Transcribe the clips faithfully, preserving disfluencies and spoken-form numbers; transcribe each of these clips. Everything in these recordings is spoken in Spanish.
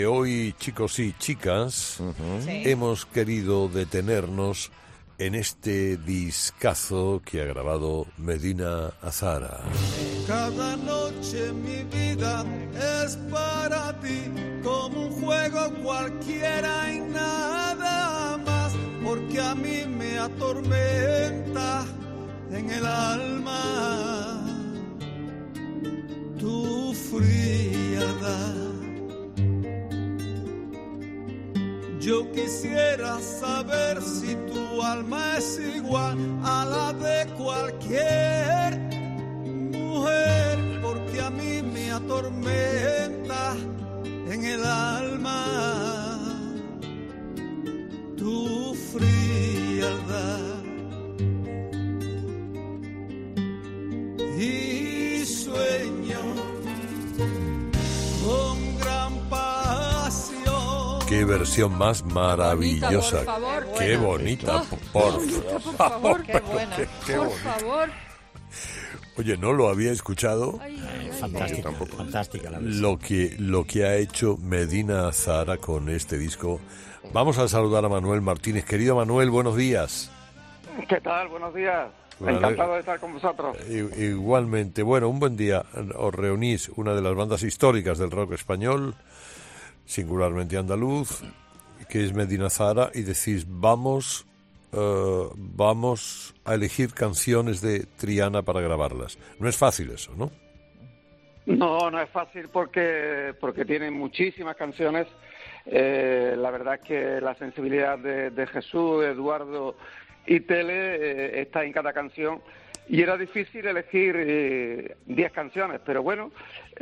Hoy, chicos y chicas, uh-huh. sí. hemos querido detenernos en este discazo que ha grabado Medina Azahara. Cada noche mi vida es para ti, como un juego cualquiera y nada más, porque a mí me atormenta en el alma tu frialdad. Yo quisiera saber si tu alma es igual a la de cualquier mujer, porque a mí me atormenta en el alma tu frialdad. Y sueño con gran pasión. Qué versión más maravillosa. Bonita, por favor. Qué bonita, por, bonita, por favor. Qué buena. Qué, qué por bonita. favor. Oye, no lo había escuchado. Ay, ay, ay, fantástica, ay. fantástica la versión. Lo que, lo que ha hecho Medina Azahara con este disco. Vamos a saludar a Manuel Martínez. Querido Manuel, buenos días. ¿Qué tal? Buenos días. Vale. Encantado de estar con vosotros. Igualmente. Bueno, un buen día. Os reunís, una de las bandas históricas del rock español, singularmente andaluz, que es Medina Azahara, y decís, vamos, uh, vamos a elegir canciones de Triana para grabarlas. No es fácil eso, ¿no? No, no es fácil porque, porque tiene muchísimas canciones. Eh, la verdad es que la sensibilidad de, de Jesús, Eduardo y Tele eh, está en cada canción, y era difícil elegir diez eh, canciones, pero bueno,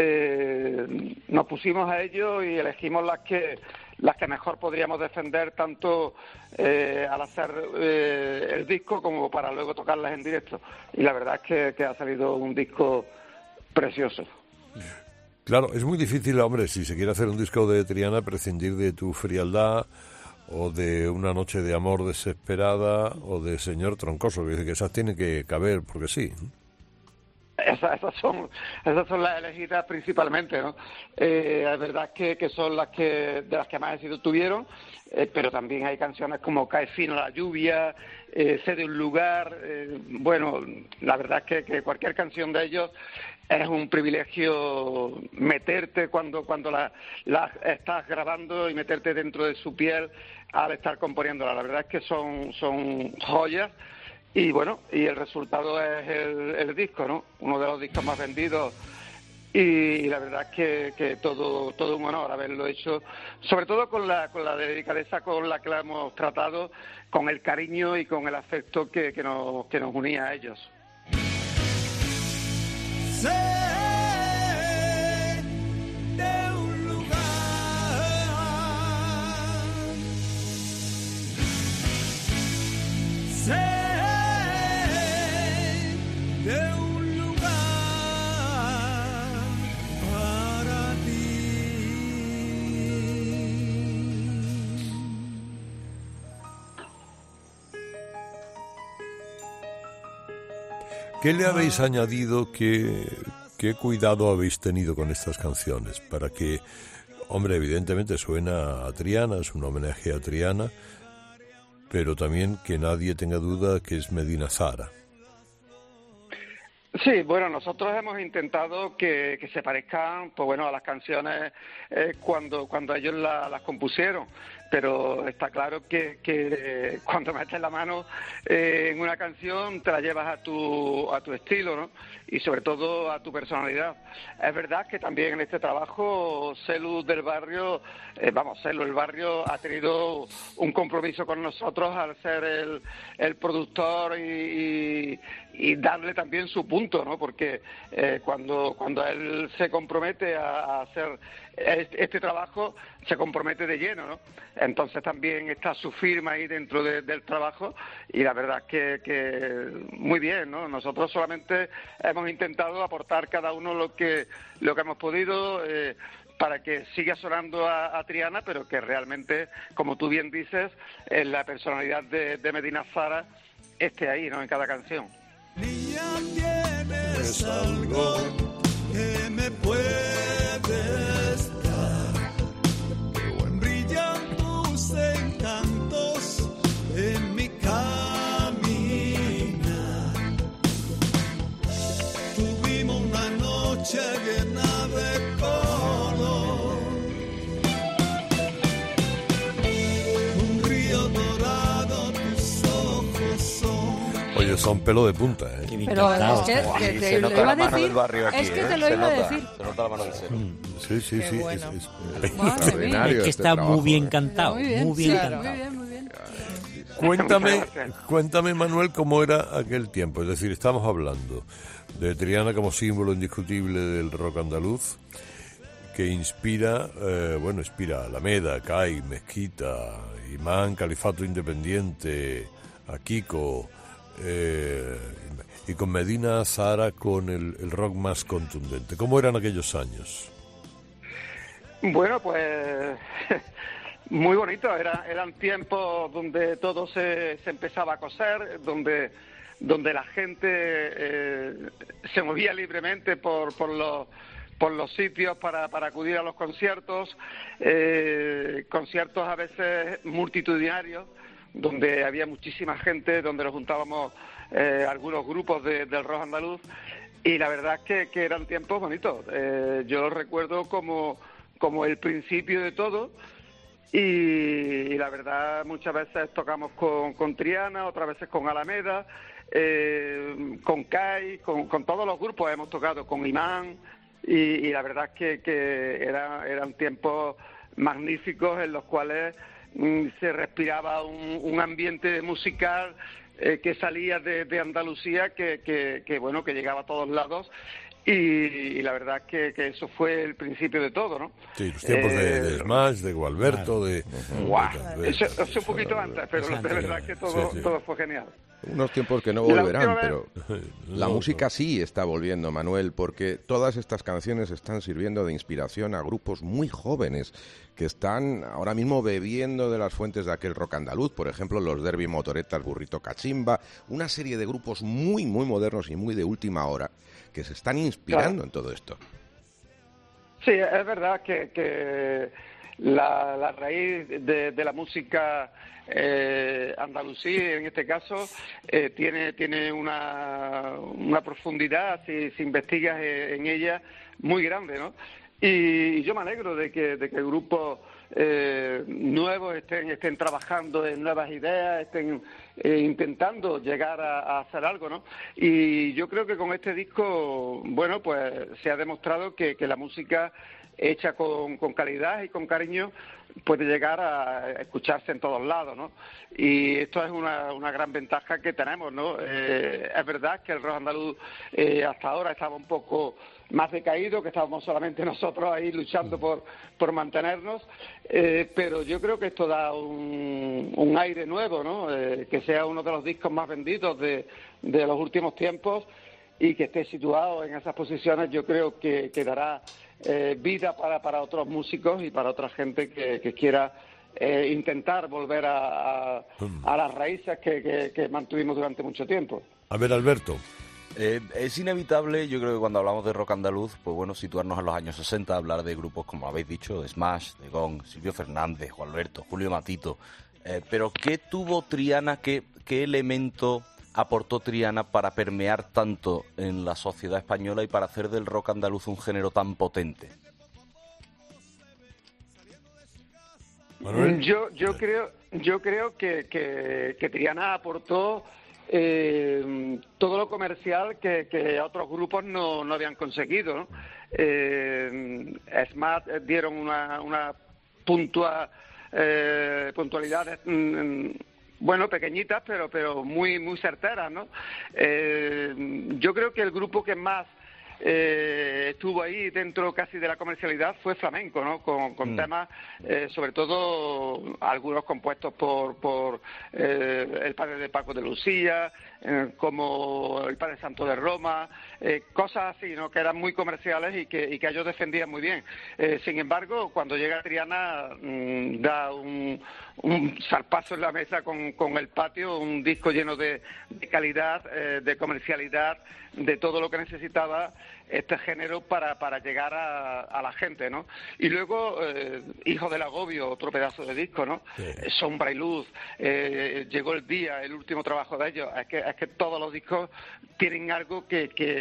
eh, nos pusimos a ello y elegimos las que las que mejor podríamos defender, tanto eh, al hacer eh, el disco como para luego tocarlas en directo, y la verdad es que, que ha salido un disco precioso. Claro, es muy difícil, hombre, si se quiere hacer un disco de Triana, prescindir de Tu frialdad, o de Una noche de amor desesperada, o de Señor troncoso, que dice que esas tienen que caber, porque sí. Esas, esas son esas son las elegidas principalmente, ¿no? Eh, es verdad que, que son las que de las que más éxito tuvieron, eh, pero también hay canciones como Cae fino la lluvia, eh, Sé de un lugar, eh, bueno, la verdad es que, que cualquier canción de ellos es un privilegio meterte cuando cuando la, la estás grabando y meterte dentro de su piel al estar componiéndola. La verdad es que son son joyas. Y bueno, y el resultado es el, el disco, ¿no? Uno de los discos más vendidos, y la verdad es que, que todo todo un honor haberlo hecho, sobre todo con la con la delicadeza con la que la hemos tratado, con el cariño y con el afecto que, que nos que nos unía a ellos. Sé de un lugar, sé de un lugar para ti. ¿Qué le habéis añadido? ¿Qué, qué cuidado habéis tenido con estas canciones? Para que, hombre, evidentemente suena a Triana, es un homenaje a Triana, pero también que nadie tenga duda que es Medina Azahara. Sí, bueno, nosotros hemos intentado que, que se parezcan, pues bueno, a las canciones eh, cuando cuando ellos la, las compusieron, pero está claro que, que eh, cuando metes la mano eh, en una canción te la llevas a tu a tu estilo, ¿no? Y sobre todo a tu personalidad. Es verdad que también en este trabajo Celu del Barrio, eh, vamos, Celu del Barrio ha tenido un compromiso con nosotros al ser el, el productor y, y, y darle también su punto, ¿no? Porque eh, cuando cuando él se compromete a, a hacer este, este trabajo, se compromete de lleno, ¿no? Entonces también está su firma ahí dentro de, del trabajo, y la verdad es que, que muy bien, ¿no? Nosotros solamente hemos intentado aportar cada uno lo que lo que hemos podido eh, para que siga sonando a, a Triana, pero que realmente, como tú bien dices, en la personalidad de, de Medina Azahara esté ahí, ¿no? En cada canción. Niña, tienes algo que me puedes dar, ustedes son pelo de punta, ¿eh? Pero es que, Guau, que se te lo nota iba la a mano decir, del barrio aquí, es que ¿eh? te lo Se iba a nota, decir. Se nota la mano del cero. Sí, sí, Qué sí. bueno. Es, es- Madre mía. Extraordinario Es que este está trabajo, muy bien ¿eh? cantado, Muy bien, muy bien sí, cantado. muy bien, muy bien. Cuéntame, Muchas gracias. cuéntame, Manuel, cómo era aquel tiempo. Es decir, estamos hablando de Triana como símbolo indiscutible del rock andaluz, que inspira, eh, bueno, inspira a Alameda, Cai, Mezquita, Imán, Califato Independiente, a Kiko, eh, y con Medina Zahara con el, el rock más contundente. ¿Cómo eran aquellos años? Bueno, pues muy bonito. Era, eran tiempos donde todo se, se empezaba a coser, donde donde la gente eh, se movía libremente por, por los por los sitios para, para acudir a los conciertos, eh, conciertos a veces multitudinarios, donde había muchísima gente, donde nos juntábamos eh, algunos grupos de, del rock andaluz, y la verdad es que, que eran tiempos bonitos. Eh, yo los recuerdo como, como el principio de todo, y, y la verdad muchas veces tocamos con, con Triana, otras veces con Alameda, eh, con Cai, con, con todos los grupos hemos tocado, con Imán, y, y la verdad es que, que era, eran tiempos magníficos en los cuales mm, se respiraba un, un ambiente musical eh, que salía de, de Andalucía, que, que, que bueno, que llegaba a todos lados. Y, y la verdad que, que eso fue el principio de todo, ¿no? Sí, los tiempos de, Eh, de Smash, de Gualberto, de... ¡Guau! de- Eso, eso un poquito antes, pero Eso de verdad antes, que todo, sí, sí. todo fue genial. Unos tiempos que no La volverán, última pero la No, música sí está volviendo, Manuel, porque todas estas canciones están sirviendo de inspiración a grupos muy jóvenes que están ahora mismo bebiendo de las fuentes de aquel rock andaluz, por ejemplo, los Derby Motoretas, Burrito Cachimba, una serie de grupos muy, muy modernos y muy de última hora que se están inspirando Claro. en todo esto. Sí, es verdad que, que la, la raíz de, de la música eh, andalusí, en este caso, eh, tiene tiene una, una profundidad, si, si investigas en ella, muy grande, ¿no? Y yo me alegro de que, de que grupos eh, nuevos estén, estén trabajando en nuevas ideas, estén eh, intentando llegar a, a hacer algo, ¿no? Y yo creo que con este disco, bueno, pues se ha demostrado que, que la música hecha con, con calidad y con cariño puede llegar a escucharse en todos lados, ¿no? Y esto es una, una gran ventaja que tenemos, ¿no? Eh, es verdad que el rock andaluz eh, hasta ahora estaba un poco más decaído, que estábamos solamente nosotros ahí luchando por, por mantenernos, eh, pero yo creo que esto da un, un aire nuevo, ¿no? Eh, que sea uno de los discos más vendidos de, de los últimos tiempos y que esté situado en esas posiciones, yo creo que, que dará eh, vida para, para otros músicos y para otra gente que, que quiera eh, intentar volver a, a, a las raíces que, que, que mantuvimos durante mucho tiempo. A ver, Alberto. Eh, es inevitable, yo creo que cuando hablamos de rock andaluz, pues bueno, situarnos en los años sesenta, hablar de grupos como habéis dicho, de Smash, de Gong, Silvio Fernández, Gualberto, Julio Matito. Eh, pero ¿qué tuvo Triana, qué, qué elemento aportó Triana para permear tanto en la sociedad española y para hacer del rock andaluz un género tan potente? Manuel. Yo, yo creo, yo creo que, que, que Triana aportó eh, todo lo comercial que, que otros grupos no, no habían conseguido, ¿no? Eh, Smart dieron una, una puntua, eh, puntualidades, mm, bueno, pequeñitas, pero pero muy muy certeras, ¿no? Eh, yo creo que el grupo que más eh, estuvo ahí dentro casi de la comercialidad fue Flamenco, ¿no? Con, con mm. temas, eh, sobre todo algunos compuestos por por eh, el padre de Paco de Lucía, eh, como el Padre Santo de Roma, eh, cosas así, ¿no? Que eran muy comerciales y que y que ellos defendían muy bien. Eh, sin embargo, cuando llega Triana mmm, da un un zarpazo en la mesa con, con El Patio, un disco lleno de, de calidad, eh, de comercialidad, de todo lo que necesitaba este género para, para llegar a, a la gente, ¿no? Y luego, eh, Hijo del Agobio, otro pedazo de disco, ¿no? Sí. Eh, Sombra y Luz, eh, Llegó el Día, el último trabajo de ellos. Es que, es que todos los discos tienen algo que... que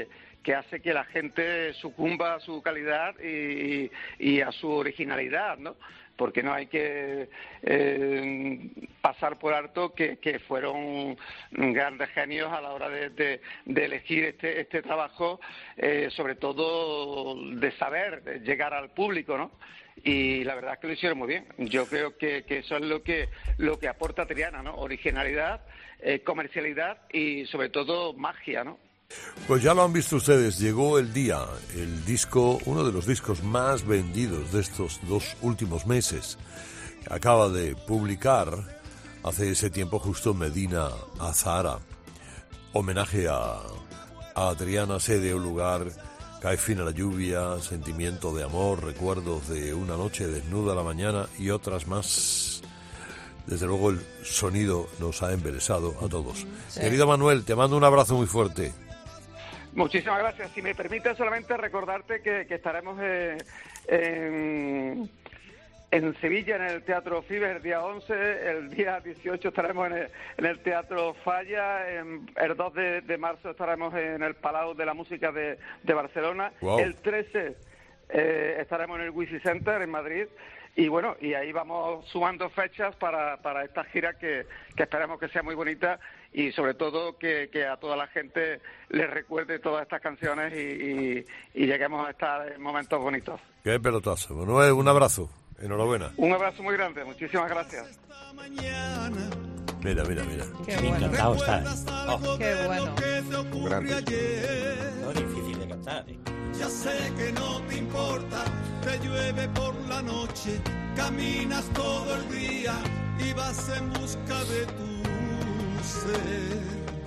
que hace que la gente sucumba a su calidad y, y a su originalidad, ¿no? Porque no hay que eh, pasar por alto que, que fueron grandes genios a la hora de, de, de elegir este, este trabajo, eh, sobre todo de saber de llegar al público, ¿no? Y la verdad es que lo hicieron muy bien. Yo creo que, que eso es lo que lo que aporta Triana, ¿no? Originalidad, eh, comercialidad y sobre todo magia, ¿no? Pues ya lo han visto ustedes, llegó el día, el disco, uno de los discos más vendidos de estos dos últimos meses, que acaba de publicar hace ese tiempo justo Medina Azahara, homenaje a, a Triana, sé de un lugar, cae fin a la lluvia, sentimiento de amor, recuerdos de una noche desnuda a la mañana y otras más. Desde luego el sonido nos ha embelesado a todos. Sí. Querido Manuel, te mando un abrazo muy fuerte. Muchísimas gracias. Si me permite solamente recordarte que, que estaremos eh, en, en Sevilla, en el Teatro Fibes, el día once, el día dieciocho estaremos en el, en el Teatro Falla, en, el dos de, de marzo estaremos en el Palau de la Música de, de Barcelona, wow. El trece eh, estaremos en el Wisi Center en Madrid. Y bueno, y ahí vamos sumando fechas para, para esta gira que, que esperamos que sea muy bonita y sobre todo que, que a toda la gente les recuerde todas estas canciones y, y, y lleguemos a estar en momentos bonitos. Qué pelotazo. Manuel, un abrazo. Enhorabuena. Un abrazo muy grande. Muchísimas gracias. Mira, mira, mira. Qué bueno. Encantado está. Oh. Qué bueno. Un gran disco. No es difícil de cantar, ¿eh? Ya sé que no te importa, te llueve por la noche, caminas todo el día y vas en busca de tu ser.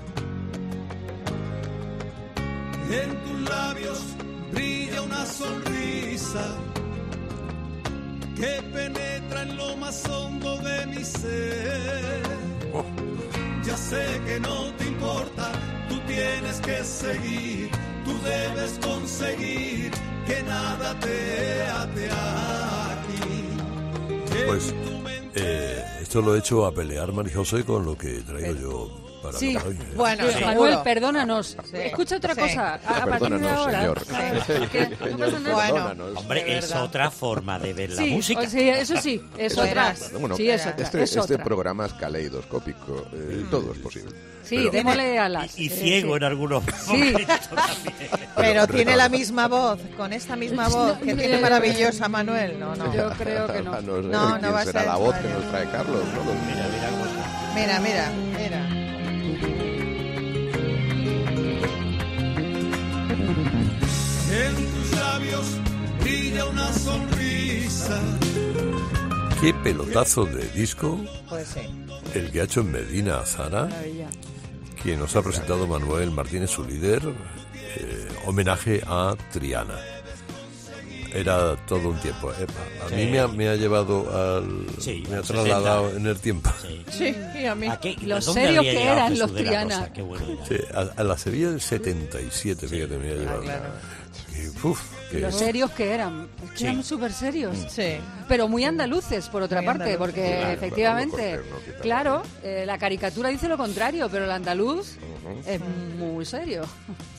En tus labios brilla una sonrisa que penetra en lo más hondo de mi ser. Oh. Ya sé que no te importa, tú tienes que seguir. Tú debes conseguir que nada te ate aquí. Pues eh, esto lo he hecho a pelear, María José, con lo que he traído yo para sí. hoy. ¿eh? Bueno, sí. Manuel, perdónanos. Sí. Escucha otra sí. cosa. A, a partir de ahora. Señor. No pasa nada. Bueno, hombre, es otra forma de ver la sí, música. O sea, eso sí, es Eso otra. es, bueno, sí, es otra. Este, es este otra. programa es caleidoscópico. Eh, mm. Todo es posible. Sí, pero, démosle alas. Y, y ciego sí. en algunos sí. momentos también. Pero tiene la misma voz, con esta misma voz que tiene maravillosa Manuel. No, no. Yo creo que no. no, sé, no, no va a será ser. la voz que nos trae Carlos, ¿no? Mira, mira cómo está. Mira, mira, mira. En tus labios brilla una sonrisa. Qué pelotazo de disco. Pues sí. El que ha hecho en Medina Azahara, que nos ha presentado Manuel Martínez, su líder, eh, homenaje a Triana. Era todo un tiempo. Eh, a sí. mí me ha, me ha llevado al... Sí, me ha trasladado sesenta. En el tiempo. Sí, sí y a mí. Aquí, los serios que eran los de Triana. Qué bueno era. Sí, a, a la Sevilla del setenta y siete, sí. Fíjate, me ha llevado. Ah, claro. Y, uf, que los serios que eran. Es que sí. Eran súper serios. Sí. Pero muy andaluces, por otra muy parte, andaluces. porque Claro, efectivamente, claro, no, claro, eh, la caricatura dice lo contrario, pero el andaluz uh-huh. es muy serio.